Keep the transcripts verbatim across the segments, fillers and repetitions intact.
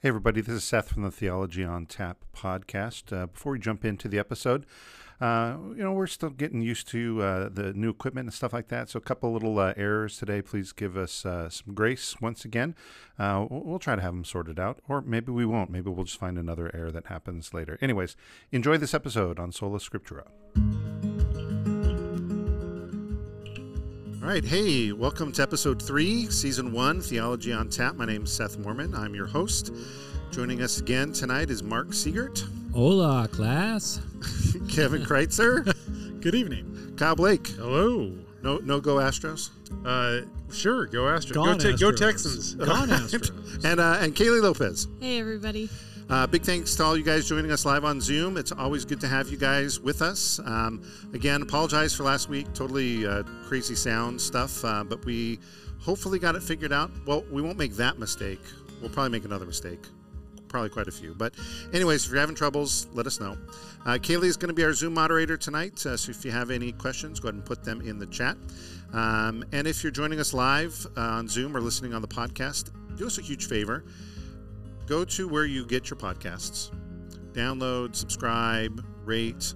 Hey everybody, this is Seth from the Theology on Tap podcast. Uh, before we jump into the episode, uh, you know, we're still getting used to uh, the new equipment and stuff like that. So a couple little uh, errors today. Please give us uh, some grace once again. Uh, we'll, we'll try to have them sorted out, or maybe we won't. Maybe we'll just find another error that happens later. Anyways, enjoy this episode on Sola Scriptura. All right, hey, welcome to episode three, season one, Theology on Tap. My name's Seth Mormon. I'm your host. Joining us again tonight is Mark Siegert. Hola, class. Kevin Kreitzer. Good evening. Kyle Blake. Hello. No, no, go Astros. Uh, sure, go Astros. Gone go, te- Astros. go Texans. Gone Astros. and uh, and Kaylee Lopez. Hey, everybody. Uh, big thanks to all you guys joining us live on Zoom. It's always good to have you guys with us. Um, again, apologize for last week. Totally uh, crazy sound stuff, uh, but we hopefully got it figured out. Well, we won't make that mistake. We'll probably make another mistake. Probably quite a few. But anyways, if you're having troubles, let us know. Uh, Kaylee is going to be our Zoom moderator tonight, uh, so if you have any questions, go ahead and put them in the chat. Um, and if you're joining us live uh, on Zoom or listening on the podcast, do us a huge favor. Go to where you get your podcasts. Download, subscribe, rate,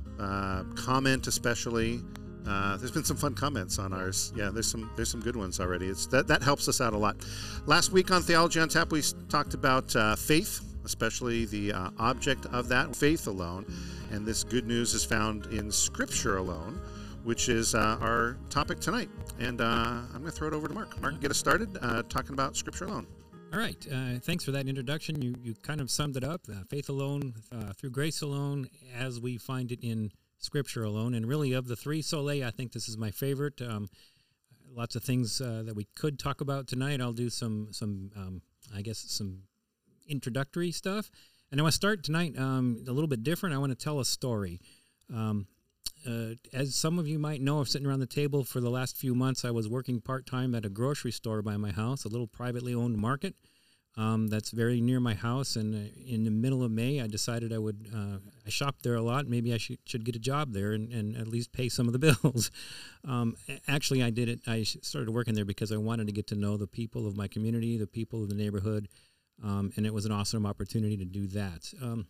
uh, comment especially. Uh, there's been some fun comments on ours. Yeah, there's some there's some good ones already. It's that that helps us out a lot. Last week on Theology on Tap, we talked about uh, faith, especially the uh, object of that, faith alone. And this good news is found in Scripture alone, which is uh, our topic tonight. And uh, I'm going to throw it over to Mark. Mark, get us started uh, talking about Scripture alone. All right. Uh, thanks for that introduction. You you kind of summed it up. Uh, faith alone, uh, through grace alone, as we find it in Scripture alone. And really, of the three Sola, I think this is my favorite. Um, lots of things uh, that we could talk about tonight. I'll do some, some um, I guess, some introductory stuff. And I want to start tonight um, a little bit different. I want to tell a story. Um, uh, as some of you might know, I'm sitting around the table for the last few months. I was working part-time at a grocery store by my house, a little privately owned market um, that's very near my house. And uh, in the middle of May, I decided I would, uh, I shopped there a lot. Maybe I should, should get a job there and, and at least pay some of the bills. um, actually, I did it. I started working there because I wanted to get to know the people of my community, the people of the neighborhood. Um, and it was an awesome opportunity to do that. Um,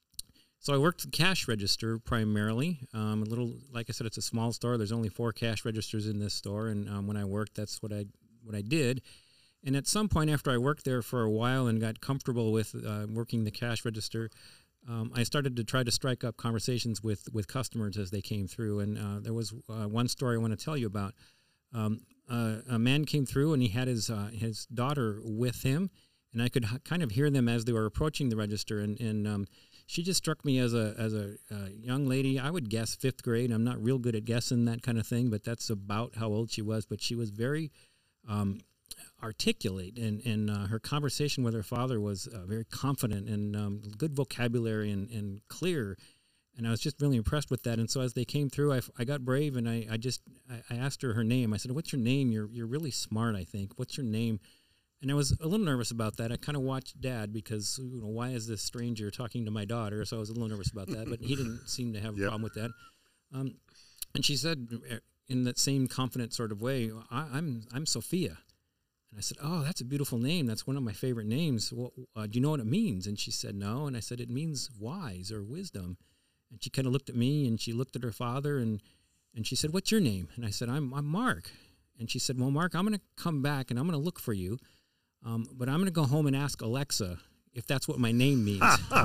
So I worked the cash register primarily. Um, a little, like I said, it's a small store. There's only four cash registers in this store, and um, when I worked, that's what I what I did. And at some point after I worked there for a while and got comfortable with uh, working the cash register, um, I started to try to strike up conversations with, with customers as they came through. And uh, there was uh, one story I want to tell you about. Um, uh, a man came through, and he had his uh, his daughter with him, and I could h- kind of hear them as they were approaching the register, and and um, she just struck me as a as a uh, young lady. I would guess fifth grade. I'm not real good at guessing that kind of thing, but that's about how old she was. But she was very um, articulate, and and uh, her conversation with her father was uh, very confident and um, good vocabulary and, and clear. And I was just really impressed with that. And so as they came through, I, I got brave, and I, I just I, I asked her her name. I said, "What's your name? You're you're really smart, I think. What's your name?" And I was a little nervous about that. I kind of watched Dad because, you know, why is this stranger talking to my daughter? So I was a little nervous about that, but he didn't seem to have a Yep. problem with that. Um, and she said, in that same confident sort of way, I, I'm I'm Sophia. And I said, "Oh, that's a beautiful name. That's one of my favorite names. Well, uh, do you know what it means?" And she said, "No." And I said, "It means wise or wisdom." And she kind of looked at me, and she looked at her father, and and she said, "What's your name?" And I said, I'm, I'm Mark." And she said, "Well, Mark, I'm going to come back, and I'm going to look for you. Um, but I'm going to go home and ask Alexa if that's what my name means."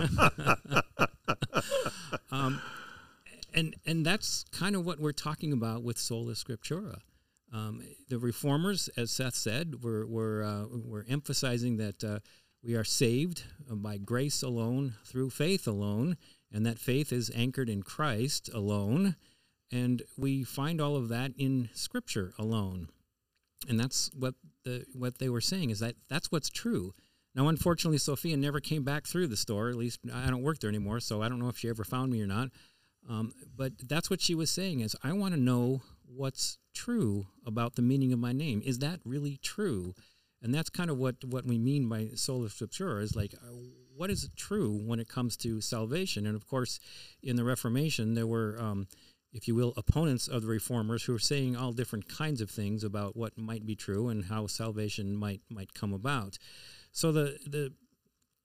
um, and and that's kind of what we're talking about with Sola Scriptura. Um, the Reformers, as Seth said, were were, uh, were emphasizing that uh, we are saved by grace alone, through faith alone, and that faith is anchored in Christ alone. And we find all of that in Scripture alone. And that's what the what they were saying, is that that's what's true. Now, unfortunately, Sophia never came back through the store. At least I don't work there anymore, so I don't know if she ever found me or not. Um, but that's what she was saying, is I want to know what's true about the meaning of my name. Is that really true? And that's kind of what, what we mean by Sola Scriptura, is like, what is true when it comes to salvation? And, of course, in the Reformation, there were... Um, if you will, opponents of the Reformers who are saying all different kinds of things about what might be true and how salvation might might come about. So the the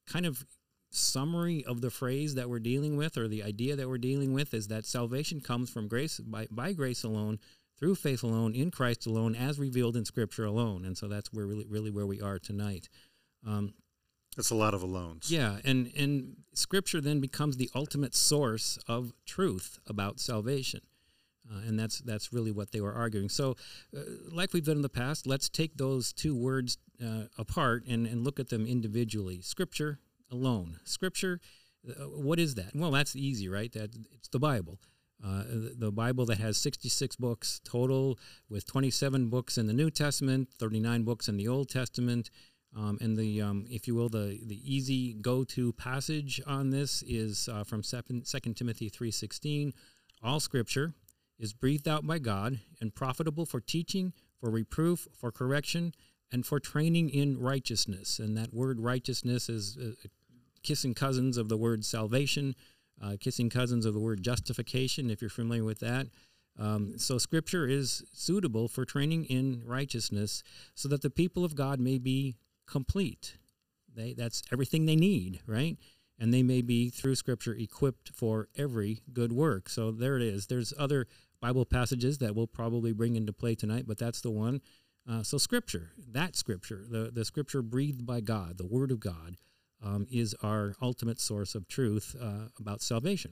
kind of summary of the phrase that we're dealing with, or the idea that we're dealing with, is that salvation comes from grace, by, by grace alone, through faith alone, in Christ alone, as revealed in Scripture alone. And so that's where really, really where we are tonight. Um, That's a lot of alones. yeah, and, and Scripture then becomes the ultimate source of truth about salvation. Uh, and that's that's really what they were arguing. So, uh, like we've done in the past, let's take those two words uh, apart and, and look at them individually. Scripture alone. Scripture, uh, what is that? Well, that's easy, right? That it's the Bible. Uh, the, the Bible that has sixty-six books total, with twenty-seven books in the New Testament, thirty-nine books in the Old Testament. Um, and the, um, if you will, the, the easy go-to passage on this is uh, from Second Timothy three sixteen. All Scripture is breathed out by God and profitable for teaching, for reproof, for correction, and for training in righteousness. And that word righteousness is uh, kissing cousins of the word salvation, uh, kissing cousins of the word justification, if you're familiar with that. Um, so Scripture is suitable for training in righteousness so that the people of God may be complete. They, that's everything they need, right? And they may be, through Scripture, equipped for every good work. So there it is. There's other Bible passages that we'll probably bring into play tonight, but that's the one. Uh, so Scripture, that Scripture, the, the Scripture breathed by God, the Word of God, um, is our ultimate source of truth uh, about salvation.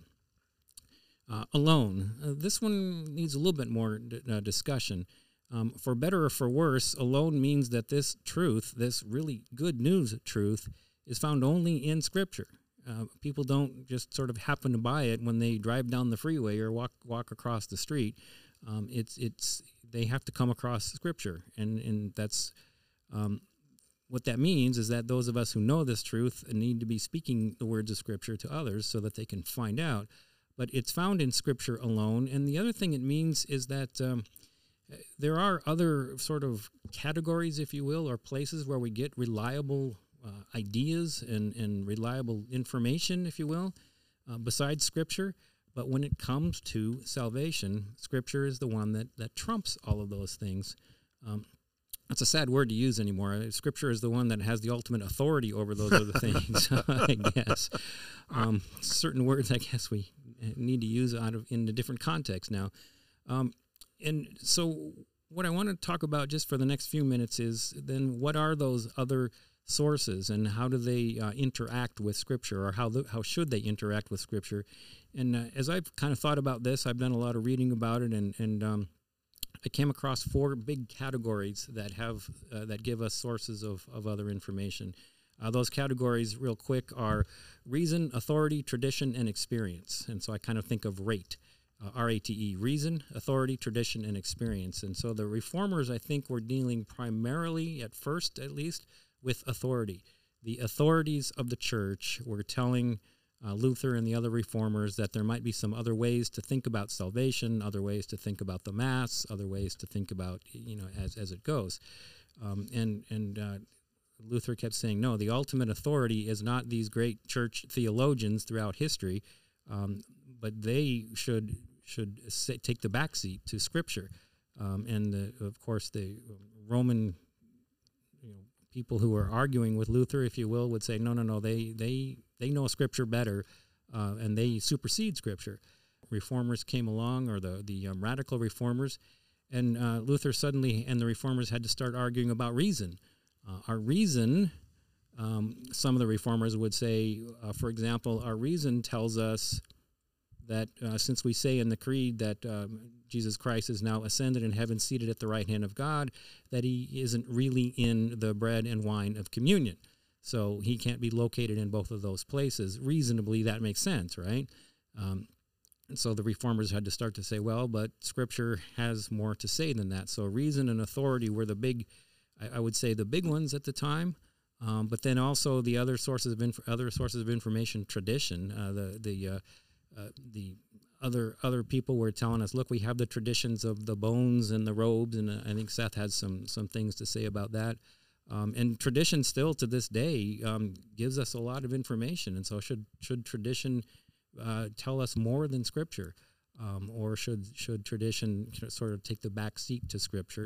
Uh, alone. Uh, this one needs a little bit more d- uh, discussion. Um, for better or for worse, alone means that this truth, this really good news truth, is found only in Scripture. Uh, people don't just sort of happen to buy it when they drive down the freeway or walk walk across the street. Um, it's it's they have to come across Scripture, and and that's um, what that means is that those of us who know this truth need to be speaking the words of Scripture to others so that they can find out. But it's found in Scripture alone. And the other thing it means is that um, there are other sort of categories, if you will, or places where we get reliable Uh, ideas and, and reliable information, if you will, uh, besides Scripture. But when it comes to salvation, Scripture is the one that, that trumps all of those things. Um, that's a sad word to use anymore. Scripture is the one that has the ultimate authority over those other things, I guess. Um, certain words, I guess, we need to use out of in a different context now. Um, and so what I want to talk about just for the next few minutes is then what are those other sources, and how do they uh, interact with Scripture, or how the, how should they interact with Scripture? And uh, as I've kind of thought about this, I've done a lot of reading about it, and and um, I came across four big categories that have uh, that give us sources of of other information. Uh, those categories, real quick, are reason, authority, tradition, and experience. And so I kind of think of RATE, uh, R A T E, reason, authority, tradition, and experience. And so the Reformers, I think, were dealing primarily, at first at least, with authority. The authorities of the church were telling uh, Luther and the other reformers that there might be some other ways to think about salvation, other ways to think about the Mass, other ways to think about, you know, as as it goes. Um, and and uh, Luther kept saying, no, the ultimate authority is not these great church theologians throughout history, um, but they should should say, take the back seat to Scripture. Um, and the, of course, the Roman people who are arguing with Luther, if you will, would say, no, no, no, they they, they know Scripture better, uh, and they supersede Scripture. Reformers came along, or the, the um, radical reformers, and uh, Luther suddenly and the reformers had to start arguing about reason. Uh, our reason, um, some of the reformers would say, uh, for example, our reason tells us that uh, since we say in the creed that um, Jesus Christ is now ascended in heaven, seated at the right hand of God, that he isn't really in the bread and wine of communion. So he can't be located in both of those places. Reasonably, that makes sense, right? Um, and so the reformers had to start to say, well, but Scripture has more to say than that. So reason and authority were the big, I, I would say, the big ones at the time. Um, but then also the other sources of inf- other sources of information, tradition, uh, the the uh, uh, the other other people were telling us, look, we have the traditions of the bones and the robes, and uh, I think Seth has some some things to say about that. Um, and tradition still to this day um, gives us a lot of information, and so should should tradition uh, tell us more than Scripture, um, or should should tradition sort of take the back seat to Scripture?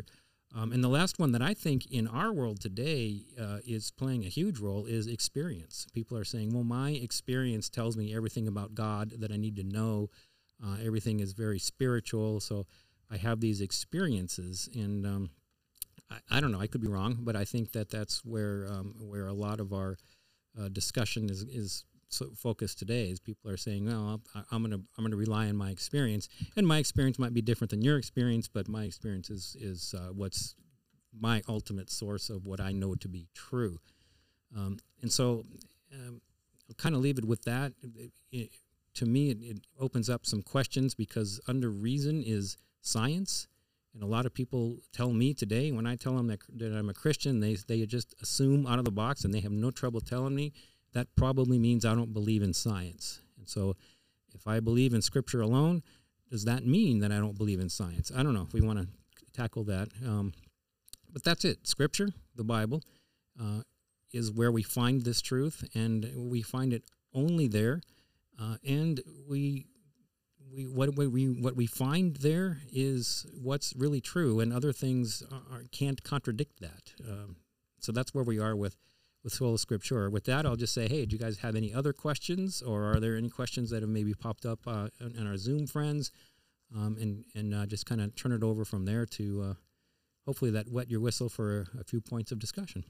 Um, and the last one that I think in our world today uh, is playing a huge role is experience. People are saying, well, my experience tells me everything about God that I need to know. Uh, everything is very spiritual, so I have these experiences. And um, I, I don't know, I could be wrong, but I think that that's where um, where a lot of our uh, discussion is is so focused today. Is people are saying, well, I, I'm going to I'm going to rely on my experience, and my experience might be different than your experience, but my experience is is uh, what's my ultimate source of what I know to be true. Um, and so, um, I'll kind of leave it with that. It, it, to me, it, it opens up some questions because under reason is science. And a lot of people tell me today, when I tell them that, that I'm a Christian, they they just assume out of the box, and they have no trouble telling me that probably means I don't believe in science. And so if I believe in Scripture alone, does that mean that I don't believe in science? I don't know if we want to tackle that. Um, but that's it. Scripture, the Bible, uh, is where we find this truth, and we find it only there. Uh, and we... We, what we what we find there is what's really true, and other things are, can't contradict that. Um, so that's where we are with with Sola Scriptura. With that, I'll just say, hey, do you guys have any other questions, or are there any questions that have maybe popped up uh, in our Zoom friends, um, and and uh, just kind of turn it over from there to uh, hopefully that wet your whistle for a, a few points of discussion.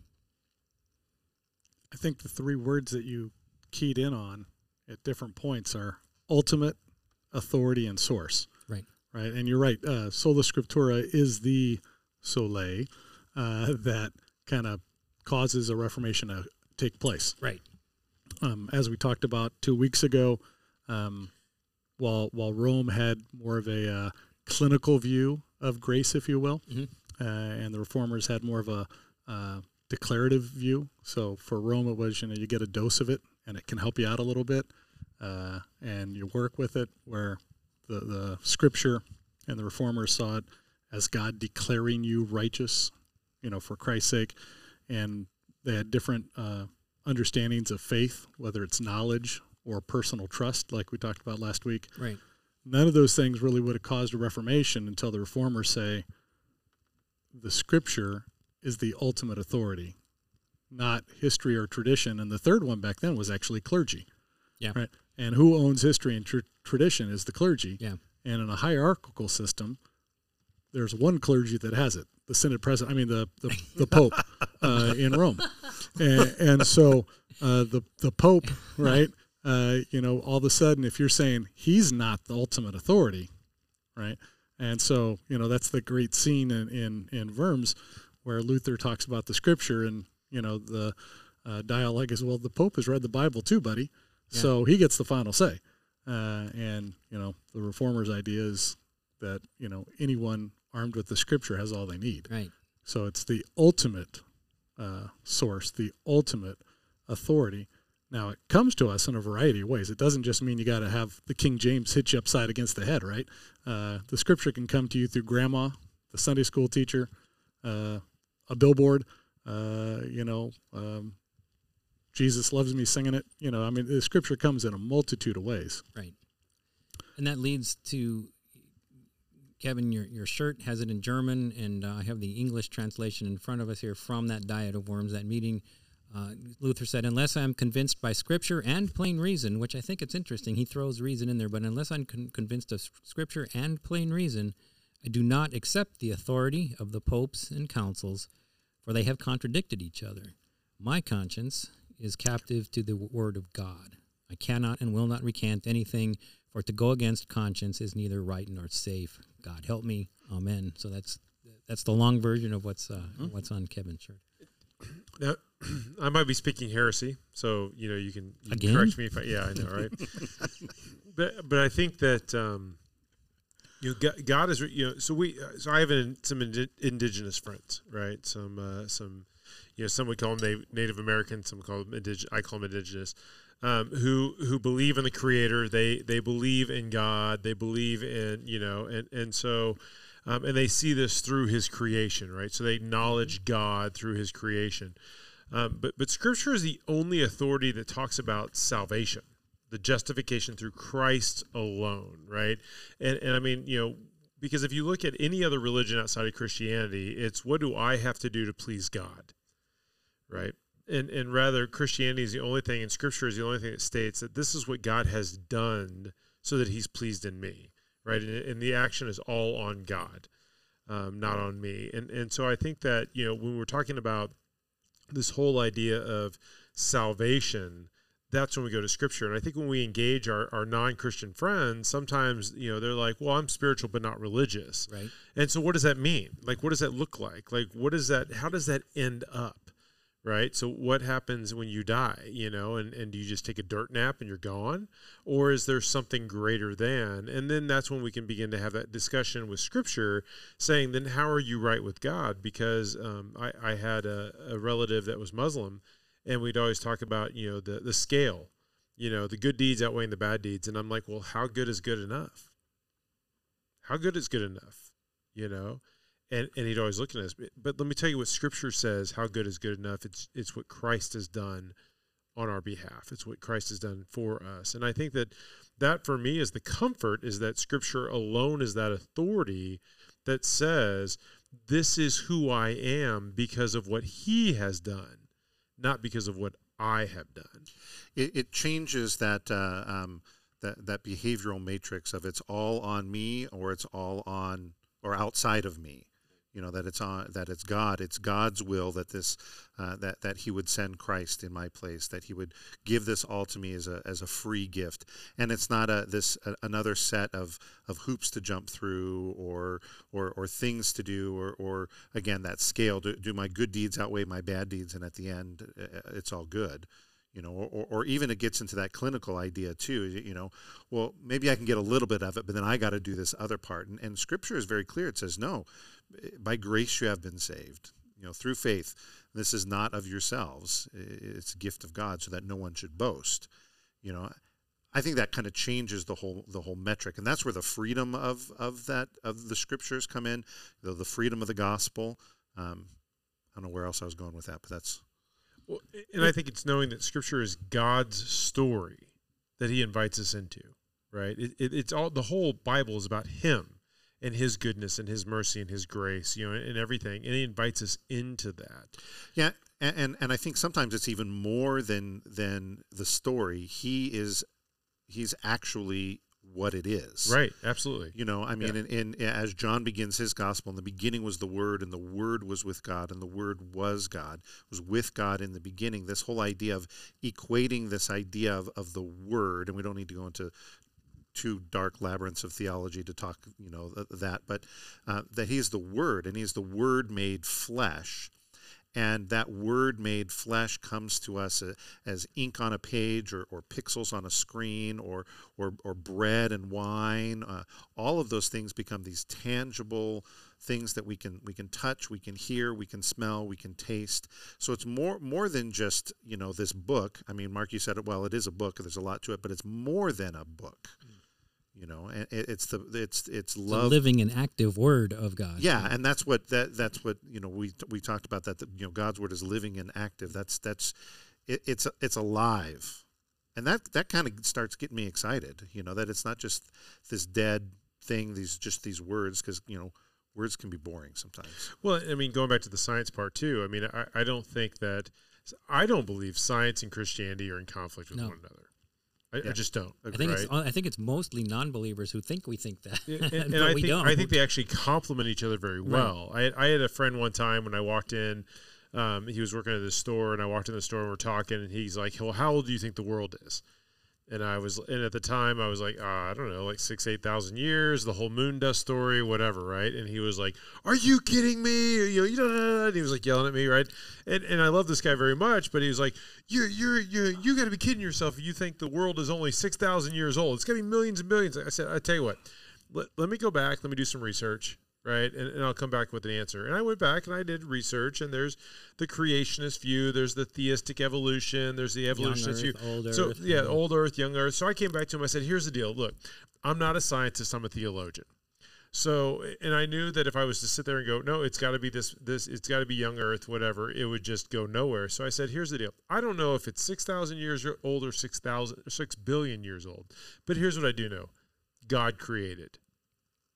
I think the three words that you keyed in on at different points are ultimate, authority, and source. Right. Right. And you're right. Uh, Sola Scriptura is the sole uh, that kind of causes a reformation to take place. Right. Um, as we talked about two weeks ago, um, while while Rome had more of a uh, clinical view of grace, if you will, mm-hmm. uh, and the Reformers had more of a uh, declarative view. So for Rome, it was, you know, you get a dose of it, and it can help you out a little bit. Uh, and you work with it, where the, the Scripture and the Reformers saw it as God declaring you righteous, you know, for Christ's sake. And they had different uh, understandings of faith, whether it's knowledge or personal trust, like we talked about last week. Right. None of those things really would have caused a Reformation until the Reformers say the Scripture is the ultimate authority, not history or tradition. And the third one back then was actually clergy. Yeah. Right. And who owns history and tr- tradition is the clergy. Yeah. And in a hierarchical system, there's one clergy that has it, the Synod President, I mean, the, the, the Pope uh, in Rome. And, and so uh, the, the Pope, right, uh, you know, all of a sudden, if you're saying he's not the ultimate authority, right, and so, you know, that's the great scene in, in, in Worms where Luther talks about the Scripture, and, you know, the uh, dialogue is, well, the Pope has read the Bible too, buddy. Yeah. So he gets the final say. Uh, and, you know, the Reformers' idea is that, you know, anyone armed with the Scripture has all they need. Right. So it's the ultimate uh, source, the ultimate authority. Now, it comes to us in a variety of ways. It doesn't just mean you got to have the King James hit you upside against the head, right? Uh, the Scripture can come to you through grandma, the Sunday school teacher, uh, a billboard, uh, you know, um, Jesus loves me singing it. You know, I mean, the Scripture comes in a multitude of ways. Right. And that leads to, Kevin, your, your shirt has it in German, and uh, I have the English translation in front of us here from that Diet of Worms, that meeting. Uh, Luther said, unless I'm convinced by Scripture and plain reason, which I think it's interesting, he throws reason in there, but unless I'm con- convinced of Scripture and plain reason, I do not accept the authority of the popes and councils, for they have contradicted each other. My conscience is captive to the word of God. I cannot and will not recant anything, for to go against conscience is neither right nor safe. God help me. Amen. So that's that's the long version of what's uh, mm-hmm. what's on Kevin's shirt. Now, I might be speaking heresy, so you know you can, you can Again? correct me if I. Yeah, I know, right? but but I think that um, you know God is you know so we so I have an, some indi- indigenous friends, right? Some uh, some. You know, some would call them Native American, some call them indig- I call them indigenous, um, who who believe in the Creator. They they believe in God. They believe in you know, and and so, um, and they see this through His creation, right? So they acknowledge God through His creation. Um, but but Scripture is the only authority that talks about salvation, the justification through Christ alone, right? And and I mean, you know, because if you look at any other religion outside of Christianity, it's what do I have to do to please God, right? And and rather, Christianity is the only thing, and Scripture is the only thing that states that this is what God has done so that He's pleased in me, right? And, and the action is all on God, um, not on me. And and so I think that, you know, when we're talking about this whole idea of salvation, that's when we go to Scripture. And I think when we engage our, our non-Christian friends, sometimes, you know, they're like, well, I'm spiritual but not religious. Right. And so what does that mean? Like, what does that look like? Like, what is that, how does that end up? Right? So what happens when you die, you know, and, and do you just take a dirt nap and you're gone? Or is there something greater than? And then that's when we can begin to have that discussion with Scripture, saying, then how are you right with God? Because um, I, I had a, a relative that was Muslim, and we'd always talk about, you know, the, the scale, you know, the good deeds outweighing the bad deeds. And I'm like, well, how good is good enough? How good is good enough? You know? And and he'd always look at us. But let me tell you what Scripture says, how good is good enough. It's it's what Christ has done on our behalf. It's what Christ has done for us. And I think that that for me is the comfort, is that Scripture alone is that authority that says, this is who I am because of what He has done, not because of what I have done. It, it changes that, uh, um, that that behavioral matrix of it's all on me or it's all on or outside of me. You know, that it's on, that it's God, it's God's will that this, uh, that, that He would send Christ in my place, that He would give this all to me as a, as a free gift. And it's not a, this, a, another set of, of hoops to jump through or, or, or things to do, or, or again, that scale, do, do my good deeds outweigh my bad deeds? And at the end, it's all good. You know, or, or even it gets into that clinical idea too, you know, well, maybe I can get a little bit of it, but then I got to do this other part. And, and Scripture is very clear. It says, no, by grace you have been saved, you know, through faith. This is not of yourselves. It's a gift of God so that no one should boast. You know, I think that kind of changes the whole the whole metric. And that's where the freedom of, of that, of the Scriptures come in, the, the freedom of the gospel. Um, I don't know where else I was going with that, but that's. Well, and I think it's knowing that Scripture is God's story that He invites us into, right? It, it, it's all, the whole Bible is about Him and His goodness and His mercy and His grace, you know, and everything. And He invites us into that. Yeah, and and, and I think sometimes it's even more than than the story. He is, He's actually what it is. Right, absolutely. You know, I mean, Yeah. in, in as John begins his gospel, in the beginning was the Word, and the Word was with God, and the Word was God, was with God in the beginning. This whole idea of equating this idea of, of the Word, and we don't need to go into too dark labyrinths of theology to talk, you know, th- that, but uh, that He is the Word, and He is the Word made flesh. And that Word made flesh comes to us uh, as ink on a page, or, or pixels on a screen, or or, or bread and wine. Uh, all of those things become these tangible things that we can we can touch, we can hear, we can smell, we can taste. So it's more more than just, you know, this book. I mean, Mark, you said it well. It is a book. There's a lot to it, but it's more than a book. You know, and it, it's the it's it's love, the living and active Word of God. yeah, and that's what that that's what you know we we talked about that, that you know God's Word is living and active. That's that's it, it's it's alive, and that that kind of starts getting me excited. You know, that it's not just this dead thing. These just these words, because you know words can be boring sometimes. Well, I mean, going back to the science part too. I mean, I, I don't think that I don't believe science and Christianity are in conflict with No. one another. I, Yeah. I just don't. I think right? it's I think it's mostly non-believers who think we think that, and, but and I we think don't. I think they actually complement each other very well. I, I had a friend one time when I walked in. Um, he was working at the store, and I walked in the store and we're talking, and he's like, "Well, how old do you think the world is?" And I was, and at the time I was like, uh, I don't know, like six, eight thousand years, the whole moon dust story, whatever, right? And he was like, "Are you kidding me?" You know, you know, and he was like yelling at me, right? And and I love this guy very much, but he was like, "You're you're you you got to be kidding yourself if you think the world is only six thousand years old. It's gonna be millions and millions." I said, "I tell you what, let, let me go back, let me do some research." Right, and, and I'll come back with an answer. And I went back and I did research, and there's the creationist view, there's the theistic evolution, there's the evolutionist Young Earth, view. old so Earth, yeah, yeah. old Earth, young Earth. So I came back to him. I said, "Here's the deal. Look, I'm not a scientist. I'm a theologian. So, and I knew that if I was to sit there and go, no, it's got to be this, this, it's got to be young Earth, whatever, it would just go nowhere. So I said, here's the deal. I don't know if it's six thousand years old or six thousand, six billion years old, but here's what I do know: God created."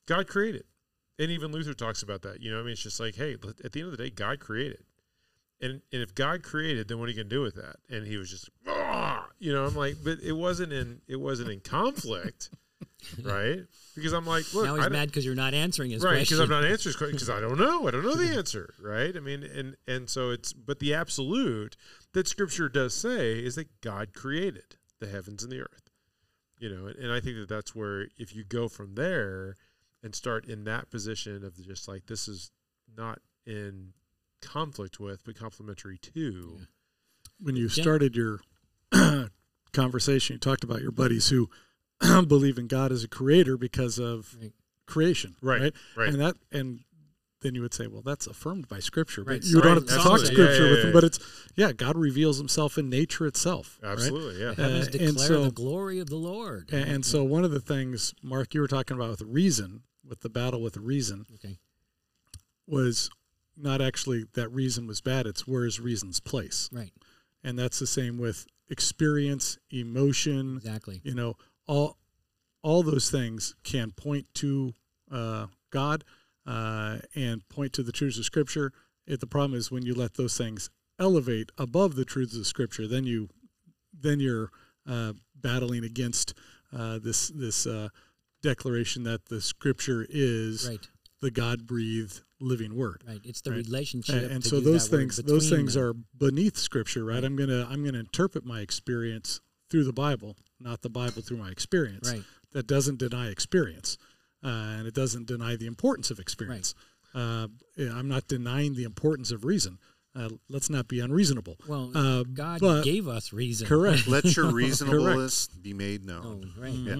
God created. And even Luther talks about that. You know, I mean, it's just like, hey, at the end of the day, God created. And and if God created, then what are you going to do with that? And he was just, ah! You know, I'm like, but it wasn't in it wasn't in conflict, right? Because I'm like, look, now I he's don't- mad because you're not answering his right? question. Because I'm not answering his question because I don't know. I don't know the answer, right? I mean, and and so it's but the absolute that Scripture does say is that God created the heavens and the earth, you know, and, and I think that that's where if you go from there and start in that position of just like this is not in conflict with but complementary to. Yeah. When you Yeah. started your conversation, you talked about your buddies who believe in God as a creator because of Right. creation, Right, right? right. And that, and then you would say, well, that's affirmed by Scripture. Right. But you don't Right, have to talk absolutely. Scripture Yeah, yeah, with yeah, them, yeah. but it's yeah, God reveals Himself in nature itself. right? Absolutely, yeah. The heavens Uh, declare and so- the glory of the Lord. And, and so one of the things, Mark, you were talking about with reason, with the battle with reason, Okay. was not actually that reason was bad. It's where is reason's place. Right. And that's the same with experience, emotion, Exactly. you know, all all those things can point to uh, God uh, and point to the truths of Scripture. It, the problem is when you let those things elevate above the truths of Scripture, then you then you're uh, battling against uh, this this uh, declaration that the Scripture is Right. the God-breathed living Word. Right. It's the Right. relationship. And, and to so use those that word, things those between things them. are beneath Scripture, right? Right. I'm gonna I'm gonna interpret my experience through the Bible, not the Bible through my experience. Right. That doesn't deny experience, uh, and it doesn't deny the importance of experience. Uh, yeah, I'm not denying the importance of reason. Uh, let's not be unreasonable. Well, Uh, God but- gave us reason. Correct. Let your reasonableness be made Oh, known. right. Mhm. Yeah.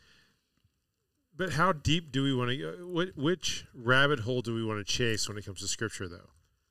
But how deep do we want to go? What, which rabbit hole do we want to chase when it comes to Scripture, though?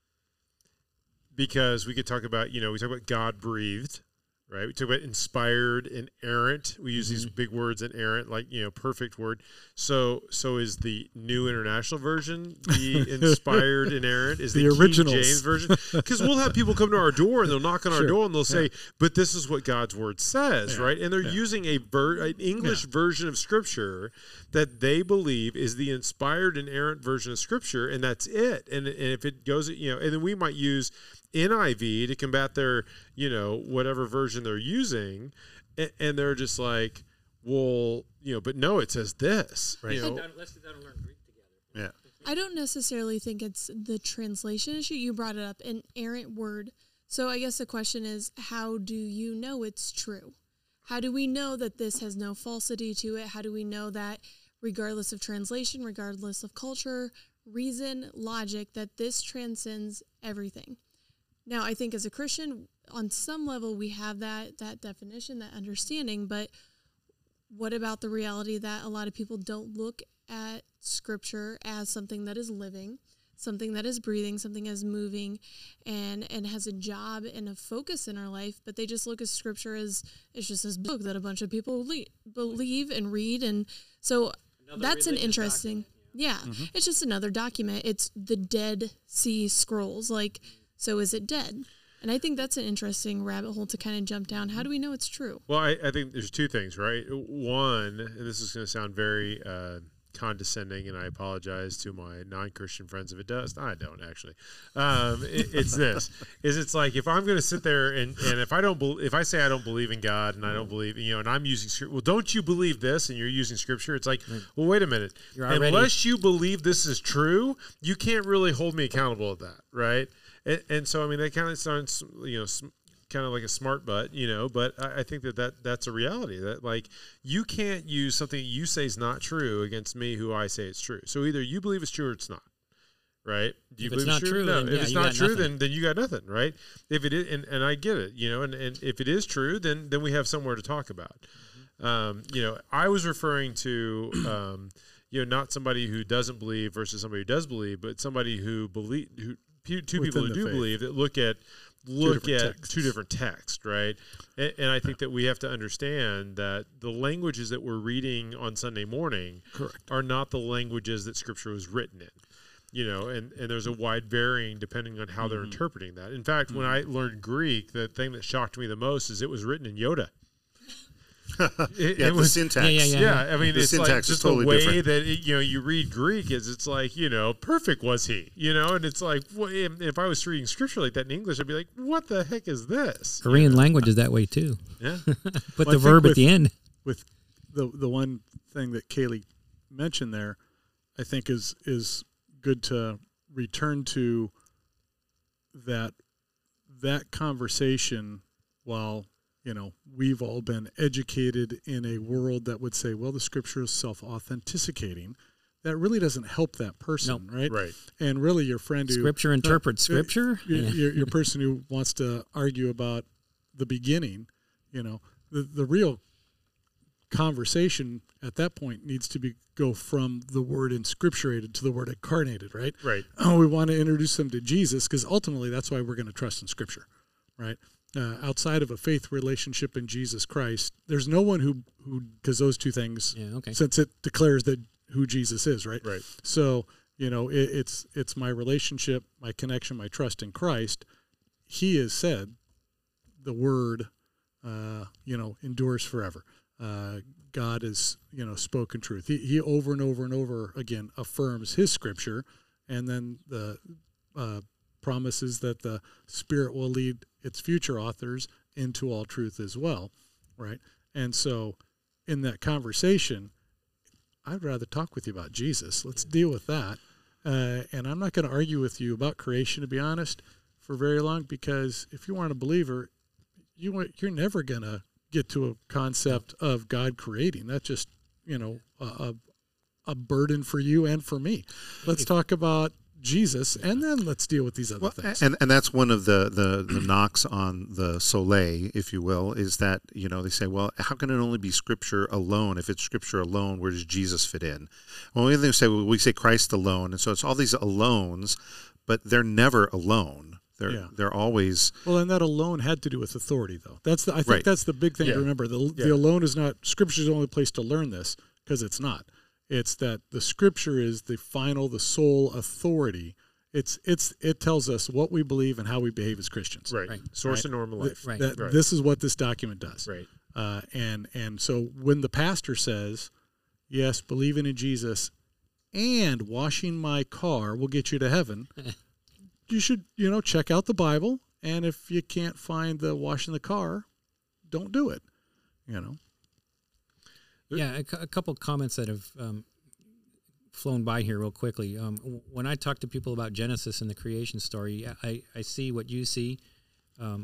Because we could talk about, you know, we talk about God breathed, right? We talk about inspired, inerrant. We use these big words, inerrant, like, you know, perfect word. So, so is the New International Version the inspired, inerrant? Is the, The King originals. James Version? Because we'll have people come to our door and they'll knock on our Sure. door and they'll say, "But this is what God's Word says," Yeah. right? And they're Yeah. using a ver- an English version of Scripture that they believe is the inspired, inerrant version of Scripture, and that's it. And, and if it goes, you know, and then we might use N I V to combat their, you know, whatever version they're using, and, and they're just like, well, you know, but no, it says this. Right. You know, Let's sit down and learn Greek together. Yeah. I don't necessarily think it's the translation issue. You brought it up, an errant word. So I guess the question is, how do you know it's true? How do we know that this has no falsity to it? How do we know that regardless of translation, regardless of culture, reason, logic, that this transcends everything? Now, I think as a Christian, on some level, we have that that definition, that understanding, but what about the reality that a lot of people don't look at Scripture as something that is living, something that is breathing, something that is moving, and and has a job and a focus in our life, but they just look at Scripture as it's just this book that a bunch of people le- believe and read, and so Another that's an religious interesting, yeah, it's just another document. It's the Dead Sea Scrolls, like, so is it dead? And I think that's an interesting rabbit hole to kind of jump down. How do we know it's true? well, I, I think there's two things, right? One, and this is going to sound very uh, condescending, and I apologize to my non-Christian friends if it does. No, I don't actually. Um, it, it's this: is it's like if I'm going to sit there and, and if I don't bel if I say I don't believe in God and I don't believe, you know, and I'm using scripture, well, don't you believe this? And you're using Scripture. It's like, well, wait a minute. You're already- Unless you believe this is true, you can't really hold me accountable at that, right? And, and so, I mean, that kind of sounds, you know, sm- kind of like a smart butt, you know, but I, I think that, that that's a reality that, like, you can't use something you say is not true against me who I say it's true. So either you believe it's true or it's not, right? Do you If it's believe not true, No. then, if yeah, it's you not got true, nothing. then then you got nothing, right? If it is, and, and I get it, you know, and, and if it is true, then then we have somewhere to talk about. Mm-hmm. Um, you know, I was referring to, um, you know, not somebody who doesn't believe versus somebody who does believe, but somebody who believe who Two people Within who the do faith. believe that look at look different at texts. two different texts, right? And, and I think that we have to understand that the languages that we're reading on Sunday morning Correct. are not the languages that Scripture was written in. You know, and, and there's a wide varying depending on how they're Mm-hmm. interpreting that. In fact, when I learned Greek, the thing that shocked me the most is it was written in Yoda. it, yeah, it the was syntax. Yeah, yeah, yeah. Yeah, I mean, The it's like syntax is just totally the way different. that it, you know you read Greek is it's like you know perfect was he, you know, and it's like well, if if I was reading scripture like that in English, I'd be like, what the heck is this? Korean language is that way too. Yeah, Put Well, I the think verb with- at the end. with the the one thing that Kaylee mentioned there, I think is is good to return to that that conversation. While you know we've all been educated in a world that would say, well, the scripture is self-authenticating, that really doesn't help that person, Nope. right? right. And really, your friend who Scripture interprets uh, scripture. your, Yeah. your, your person who wants to argue about the beginning, you know, the the real conversation at that point needs to be go from the word inscripturated to the word incarnated, right? Right. Oh, we want to introduce them to Jesus because ultimately that's why we're going to trust in Scripture, right? Uh, outside of a faith relationship in Jesus Christ, there's no one who who because those two things, Yeah, okay. since it declares that who Jesus is, right? Right. So you know, it, it's it's my relationship, my connection, my trust in Christ. He has said, the word, uh, you know, endures forever. Uh, God has, you know, spoken truth. He, he over and over and over again affirms his scripture, and then the uh, promises that the Spirit will lead its future authors into all truth as well, right? And so in that conversation, I'd rather talk with you about Jesus. Let's deal with that. Uh, and I'm not going to argue with you about creation, to be honest, for very long, because if you aren't a believer, you wa- you're never going to get to a concept of God creating. That's just, you know, a, a, a burden for you and for me. Let's talk about Jesus, and then let's deal with these other Well, things. and and that's one of the, the, the knocks on the Soleil, if you will, is that, you know, they say, well, how can it only be Scripture alone? If it's Scripture alone, where does Jesus fit in? Well, they say, well, we say Christ alone, and so it's all these alones, but they're never alone. They're Yeah. they're always Well, and that alone had to do with authority, though. That's the, I think Right. that's the big thing Yeah. to remember. The, Yeah. the alone is not Scripture is the only place to learn this, because it's not. It's that the Scripture is the final, the sole authority. It's it's it tells us what we believe and how we behave as Christians. Right. Right. Source Right. of normal Th- life. Right. That Right. this is what this document does. Right. Uh, and and so when the pastor says, "Yes, believing in Jesus and washing my car will get you to heaven," you should, you know, check out the Bible. And if you can't find the washing the car, don't do it. You know. Yeah, a, cou- a couple comments that have um, flown by here real quickly. Um, w- when I talk to people about Genesis and the creation story, I, I see what you see. Um,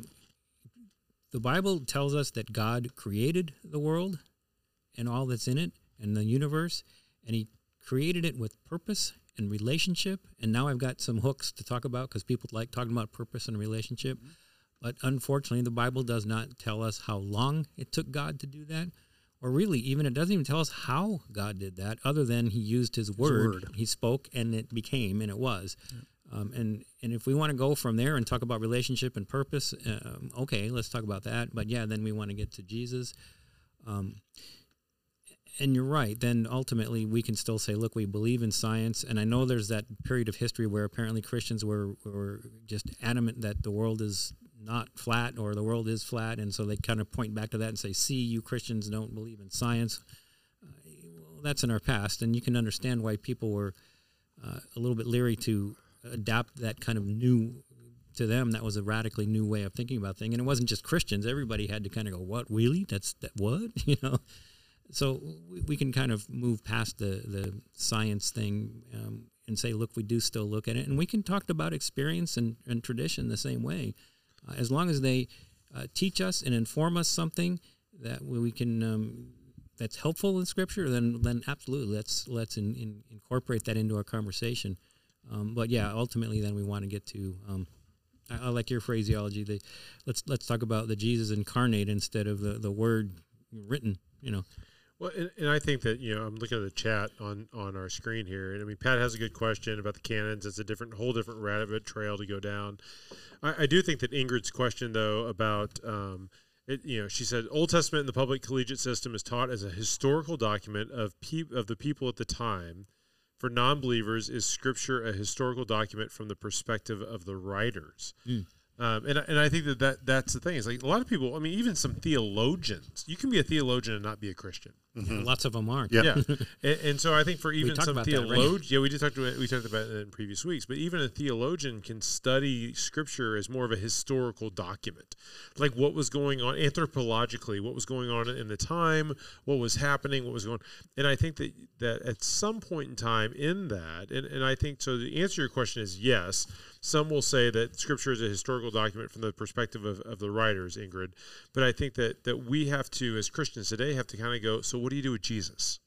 the Bible tells us that God created the world and all that's in it and the universe, and he created it with purpose and relationship. And now I've got some hooks to talk about because people like talking about purpose and relationship. But unfortunately, the Bible does not tell us how long it took God to do that. Or really, even it doesn't even tell us how God did that, other than he used his word. word. He spoke, and it became, and it was. Um, and, and if we want to go from there and talk about relationship and purpose, um, okay, let's talk about that. But yeah, then we want to get to Jesus. Um, and you're right. Then ultimately, we can still say, look, we believe in science. And I know there's that period of history where apparently Christians were, were just adamant that the world is not flat or the world is flat. And so they kind of point back to that and say, see, you Christians don't believe in science. Uh, well, that's in our past. And you can understand why people were uh, a little bit leery to adapt that kind of new, to them, that was a radically new way of thinking about things. And it wasn't just Christians. Everybody had to kind of go, what, really? That's that what? You know? So we, we can kind of move past the, the science thing um, and say, look, we do still look at it. And we can talk about experience and, and tradition the same way. Uh, as long as they uh, teach us and inform us something that we can um, that's helpful in Scripture, then then absolutely let's let's in, in incorporate that into our conversation. Um, but yeah, ultimately, then we want to get to. Um, I, I like your phraseology. The let's let's talk about the Jesus incarnate instead of the, the word written. You know. Well, and, and I think that, you know, I'm looking at the chat on, on our screen here, and I mean, Pat has a good question about the canons. It's a different, whole different rabbit trail to go down. I, I do think that Ingrid's question, though, about, um, it, you know, she said, Old Testament in the public collegiate system is taught as a historical document of pe- of the people at the time. For non-believers, is Scripture a historical document from the perspective of the writers? Mm. Um, and and I think that, that that's the thing. Is like a lot of people. I mean, even some theologians. You can be a theologian and not be a Christian. Mm-hmm. Lots of them aren't. Yep. Yeah, and, and so I think for even talked some about that, right? theologians, yeah, we did talk about we talked about it in previous weeks. But even a theologian can study Scripture as more of a historical document, like what was going on anthropologically, what was going on in the time, what was happening, what was going. And I think that that at some point in time in that, and, and I think so. The answer to your question is yes. Some will say that Scripture is a historical document from the perspective of, of the writers, Ingrid. But I think that that we have to, as Christians today, have to kind of go, so what do you do with Jesus?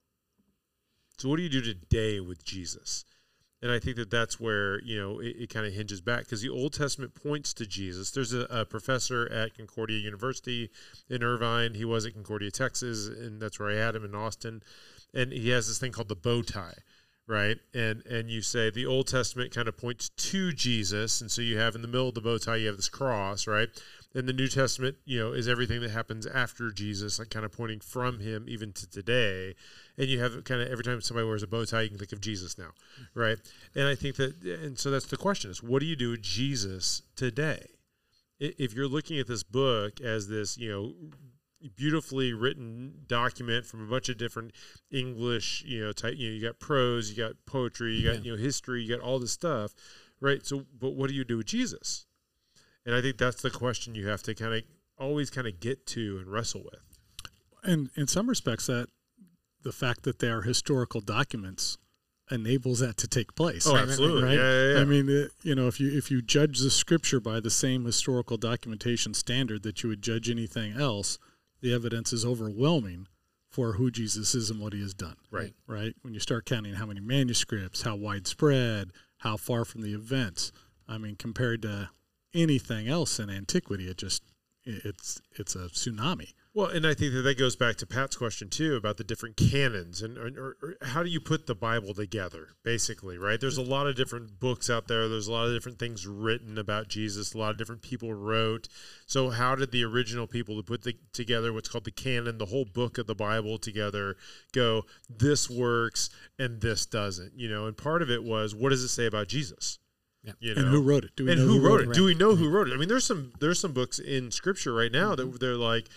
So what do you do today with Jesus? And I think that that's where, you know, it, it kind of hinges back, because the Old Testament points to Jesus. There's a, a professor at Concordia University in Irvine. He was at Concordia, Texas, and that's where I had him in Austin. And he has this thing called the bow tie. Right, and and you say the Old Testament kind of points to Jesus, and so you have in the middle of the bow tie you have this cross, right? And the New Testament, you know, is everything that happens after Jesus, like kind of pointing from him even to today. And you have kind of every time somebody wears a bow tie, you can think of Jesus now, right? And I think that, and so that's the question: is what do you do with Jesus today? If you're looking at this book as this, you know, beautifully written document from a bunch of different English, you know, type, you know, you got prose, you got poetry, you got, yeah. you know, history, you got all this stuff, right? So, but what do you do with Jesus? And I think that's the question you have to kind of always kind of get to and wrestle with. And in some respects, that the fact that they are historical documents enables that to take place. Oh, absolutely. Right? Yeah, yeah, yeah. I mean, it, you know, if you if you judge the Scripture by the same historical documentation standard that you would judge anything else, the evidence is overwhelming for who Jesus is and what he has done. Right. Right. When you start counting how many manuscripts, how widespread, how far from the events, I mean, compared to anything else in antiquity, it just, it's, it's a tsunami. Well, and I think that that goes back to Pat's question too about the different canons and or, or how do you put the Bible together, basically, right? There's a lot of different books out there. There's a lot of different things written about Jesus. A lot of different people wrote. So how did the original people who put the, together what's called the canon, the whole book of the Bible together, go, this works and this doesn't, you know? And part of it was, what does it say about Jesus? Yeah. You know? And who wrote it? Do we and know who, who wrote it? it? Do we know who wrote it? I mean, there's some there's some books in Scripture right now Mm-hmm. that they're like,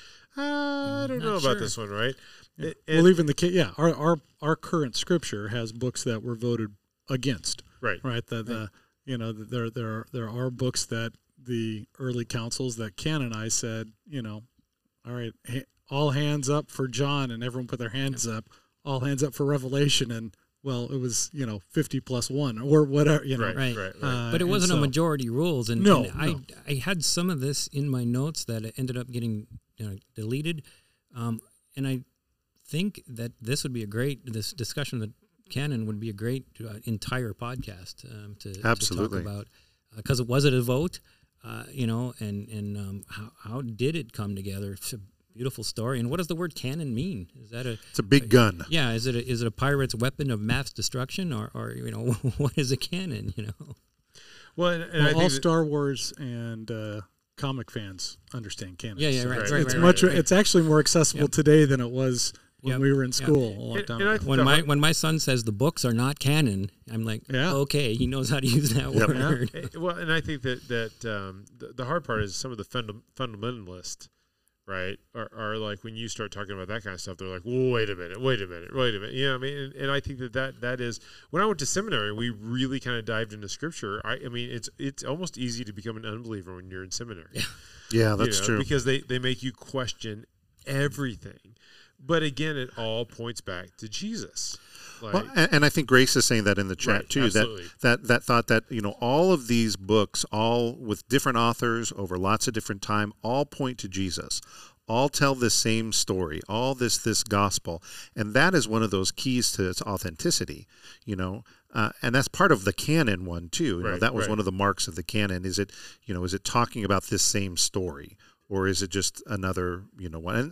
I don't Not know sure. about this one, right? Yeah. And, Well, even the ca- yeah, our, our our current Scripture has books that were voted against. right, Right. That the you know that there there are, there are books that the early councils that canonized said, you know, all right, ha- all hands up for John, and everyone put their hands up. All hands up for Revelation, and well, it was, you know, fifty plus one or whatever, you know. right, Right. right, right. Uh, But it and wasn't so- a majority rules, and, No, and I no. I had some of this in my notes that ended up getting you know, deleted, um, and I think that this would be a great this discussion of the canon would be a great uh, entire podcast um, to, Absolutely. to talk about because uh, it was it a vote, uh, you know, and and um, how how did it come together? It's a beautiful story. And what does the word canon mean? Is that a It's a big gun. yeah? Is it a, is it a pirate's weapon of mass destruction, or or you know what is a canon? You know. Well, and, and Well, I think all that- Star Wars and uh, comic fans understand canon. Yeah, yeah, So right, it's, right, it's right, much. right, right. It's actually more accessible Yep. today than it was when Yep. we were in Yep. school a long and- time and I ago. think When the my hard- when my son says the books are not canon, I'm like, Yeah. okay, he knows how to use that Yep. word. Eh, well, and I think that that um, the, the hard part is some of the funda- fundamentalists, right, are, are like when you start talking about that kind of stuff, they're like, well, wait a minute, wait a minute, wait a minute. You know what I mean? And, and I think that, that that is when I went to seminary, we really kind of dived into Scripture. I, I mean, it's it's almost easy to become an unbeliever when you're in seminary. Yeah. Yeah, you that's know, true. because they, they make you question everything. But again, it all points back to Jesus. Like, Well, and, and I think Grace is saying that in the chat Right, too. absolutely. That that that thought that you know all of these books, all with different authors over lots of different time, all point to Jesus. All tell the same story. All this this gospel, and that is one of those keys to its authenticity. You know, uh, and that's part of the canon one too. You know, Right, that was right. one of the marks of the canon. Is it you know is it talking about this same story, or is it just another you know one? And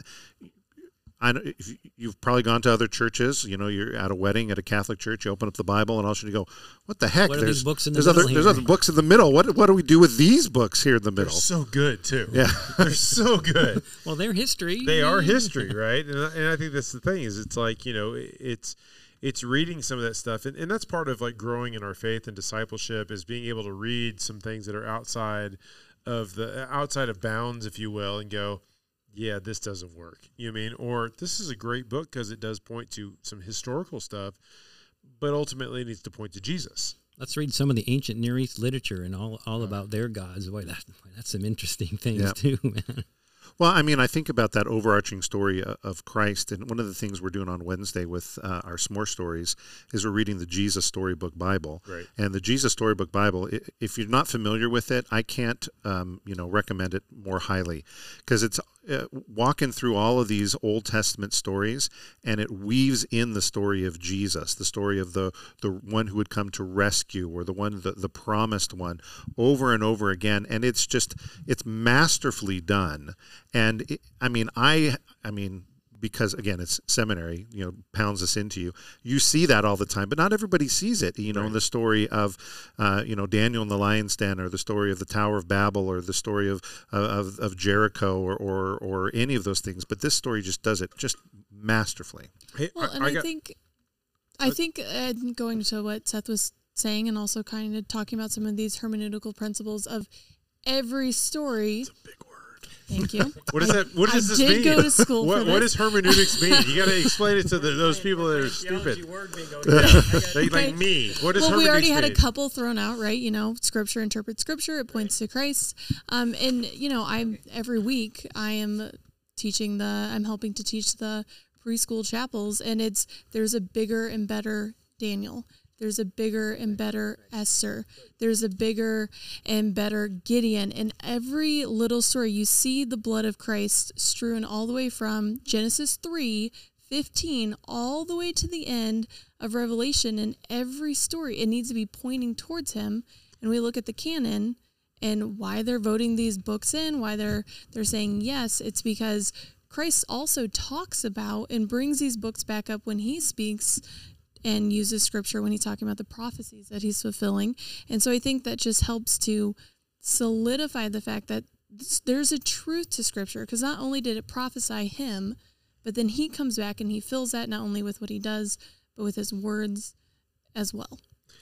I know if you- you've probably gone to other churches. You know, you're at a wedding at a Catholic church. You open up the Bible, and all of a sudden you go, "What the heck? What are there's these books in the there's other middle there's here?" other books in the middle. What what do we do with these books here in the they're middle?" so good, too. Yeah. They're so good. Well, they're history. They are history, right? And, I- and I think that's the thing is it's like, you know, it- it's it's reading some of that stuff. And, and that's part of like growing in our faith and discipleship is being able to read some things that are outside of the outside of bounds, if you will, and go, yeah, this doesn't work. You know what I mean? Or this is a great book because it does point to some historical stuff, but ultimately it needs to point to Jesus. Let's read some of the ancient Near East literature and all, all about their gods. Boy, that, boy, that's some interesting things Yeah. too, man. Well, I mean, I think about that overarching story uh, of Christ, and one of the things we're doing on Wednesday with uh, our S'more Stories is we're reading the Jesus Storybook Bible. Right. And the Jesus Storybook Bible, i- if you're not familiar with it, I can't, um, you know, recommend it more highly, because it's uh, walking through all of these Old Testament stories, and it weaves in the story of Jesus, the story of the the one who would come to rescue, or the one, the, the promised one, over and over again, and it's just, it's masterfully done. And it, I mean, I, I mean, because again, it's seminary, you know, pounds this into you. You see that all the time, but not everybody sees it. You know, Right. the story of, uh, you know, Daniel in the lion's den, or the story of the Tower of Babel, or the story of of, of Jericho, or, or or any of those things. But this story just does it just masterfully. Hey, Well, and I, I, I got, think, I think uh, going to what Seth was saying, and also kind of talking about some of these hermeneutical principles of every story. Big word. Thank you. what is that? What I does this did mean? go to school What, for what this. does hermeneutics mean? You got to explain it to the, those people that are stupid. Like, like Okay. me. What does Well, we hermeneutics already had mean? a couple thrown out, right? You know, Scripture interprets Scripture; it points to Christ. Um, and you know, I'm every week I am teaching the, I'm helping to teach the preschool chapels, and it's there's a bigger and better Daniel. There's a bigger and better Esther. There's a bigger and better Gideon. In every little story, you see the blood of Christ strewn all the way from Genesis three fifteen all the way to the end of Revelation. In every story, it needs to be pointing towards him. And we look at the canon and why they're voting these books in, why they're they're saying yes. It's because Christ also talks about and brings these books back up when he speaks and uses Scripture when he's talking about the prophecies that he's fulfilling. And so I think that just helps to solidify the fact that there's a truth to Scripture, because not only did it prophesy him, but then he comes back and he fills that not only with what he does, but with his words as well.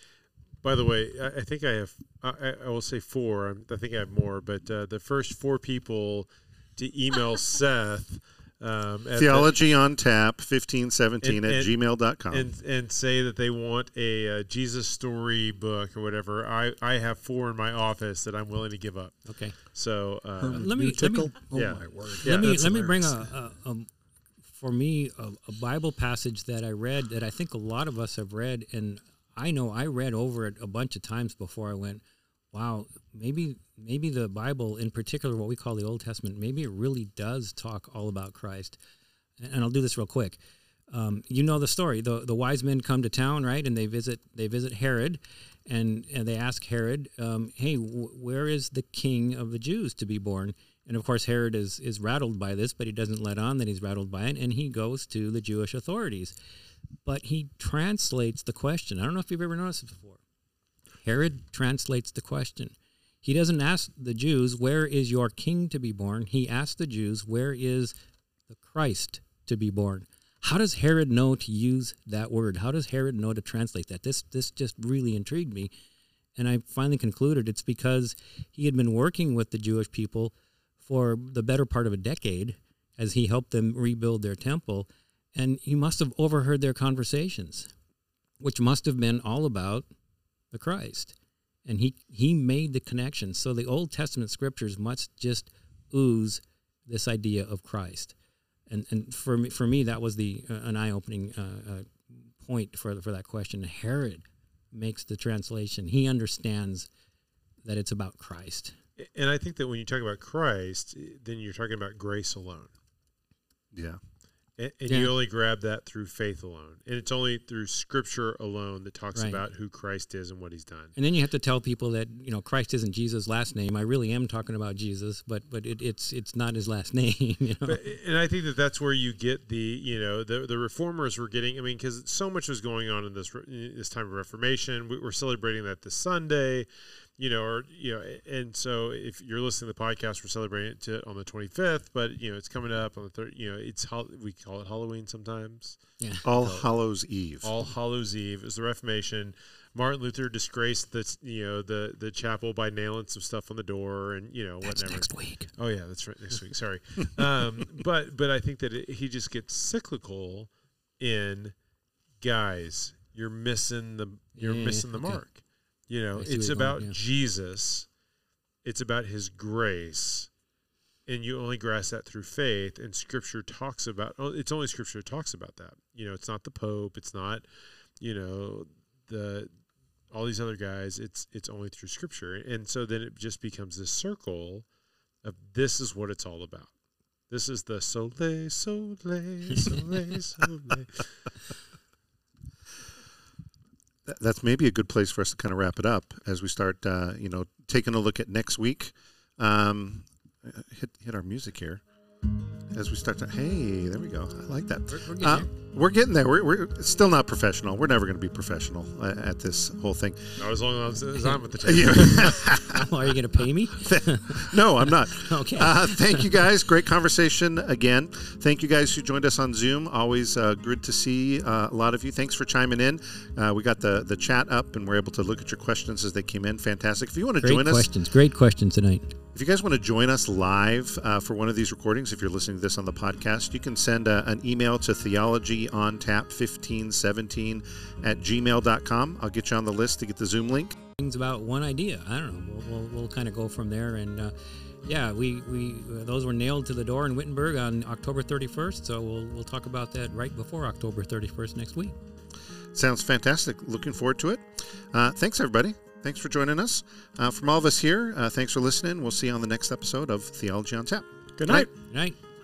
By the way, I, I think I have, I, I will say four. I'm- I think I have more, but uh, the first four people to email Seth um, at Theology on Tap fifteen seventeen And- at and- gmail dot com. the, and, and say that they want a uh, Jesus story book or whatever. I, I have four in my office that I'm willing to give up. Okay. So uh, Let me- let me- Hermeneutical? Oh yeah. my word. Yeah, let me That's let me bring a, hilarious. a, a for me a, a Bible passage that I read that I think a lot of us have read, and I know I read over it a bunch of times before I went, wow, maybe maybe the Bible, in particular what we call the Old Testament, maybe it really does talk all about Christ. And, and I'll do this real quick. Um, you know the story. The the wise men come to town, right, and they visit they visit Herod, and and they ask Herod, um, hey, w- where is the king of the Jews to be born? And of course, Herod is is rattled by this, but he doesn't let on that he's rattled by it, and he goes to the Jewish authorities. But he translates the question. I don't know if you've ever noticed this before. Herod translates the question. He doesn't ask the Jews, where is your king to be born? He asks the Jews, where is the Christ to be born? How does Herod know to use that word? How does Herod know to translate that? This this just really intrigued me. And I finally concluded it's because he had been working with the Jewish people for the better part of a decade as he helped them rebuild their temple. And he must have overheard their conversations, which must have been all about the Christ. And he, he made the connection. So the Old Testament scriptures must just ooze this idea of Christ. And and for me, for me that was the uh, an eye-opening uh, uh, point for for that question. Herod makes the translation. He understands that it's about Christ. and I think that when you talk about Christ, then you're talking about grace alone. Yeah. And, and Yeah. you only grab that through faith alone. And it's only through Scripture alone that talks Right. about who Christ is and what he's done. And then you have to tell people that, you know, Christ isn't Jesus' last name. I really am talking about Jesus, but but it, it's it's not his last name. You know? But, and I think that that's where you get the, you know, the the reformers were getting, I mean, because so much was going on in this in this time of Reformation. We, we're celebrating that this Sunday, you know, or, you know, and so if you're listening to the podcast, we're celebrating it to, on the twenty-fifth, but, you know, it's coming up on the third, you know, it's, hol- we call it Halloween sometimes. Yeah. All Hallows Eve. All Hallows Eve is the Reformation. Martin Luther disgraced the you know the the chapel by nailing some stuff on the door and you know That's whatever. next week. Oh yeah, that's right. Next week. Sorry, um, but but I think that it, he just gets cyclical in guys. You're missing the you're Yeah, missing the okay. mark. You know, I see it's where you're about going, yeah. Jesus. It's about His grace, and you only grasp that through faith. And Scripture talks about. Oh, it's only Scripture that talks about that. You know, it's not the Pope. It's not, you know, the all these other guys. It's it's only through Scripture, and so then it just becomes this circle of this is what it's all about. This is the sole, sole, sole, sole. Th- That's maybe a good place for us to kind of wrap it up as we start, uh, you know, taking a look at next week. Um, hit hit our music here as we start to. Hey, there we go. I like that. We're, we're getting Uh, there. we're getting there. We're, we're still not professional. We're never going to be professional uh, at this whole thing. Not as long as, as I'm at the table. Yeah. Oh, are you going to pay me? No, I'm not. Okay. Uh, thank you guys. Great conversation again. Thank you guys who joined us on Zoom. Always uh, good to see uh, a lot of you. Thanks for chiming in. Uh, we got the, the chat up and we're able to look at your questions as they came in. Fantastic. If you want to Great join us, questions. Great questions tonight. if you guys want to join us live uh, for one of these recordings, if you're listening to this on the podcast, you can send uh, an email to theologyontap fifteen seventeen at gmail dot com. I'll get you on the list to get the Zoom link. Things about one idea. I don't know. We'll we'll, we'll kind of go from there. And uh, yeah, we we uh, those were nailed to the door in Wittenberg on October thirty-first. So we'll we'll talk about that right before October thirty-first next week. Sounds fantastic. Looking forward to it. Uh, thanks, everybody. Thanks for joining us. Uh, from all of us here, uh, thanks for listening. We'll see you on the next episode of Theology on Tap. Good night. Good night.